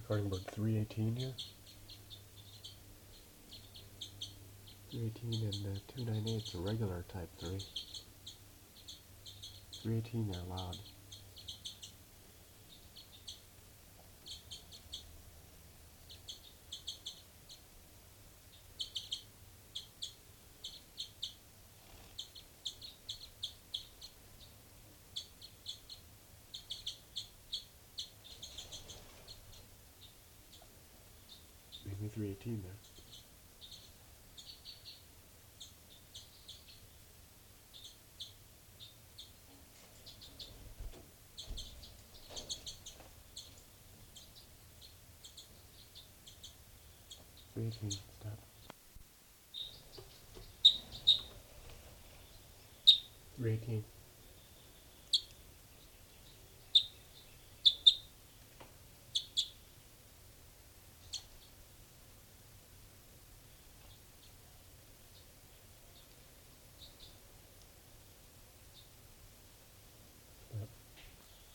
Recording board 318 here. 318 and 298 is a regular type 3. 318 they're loud. Maybe 318 there. Stop. 318.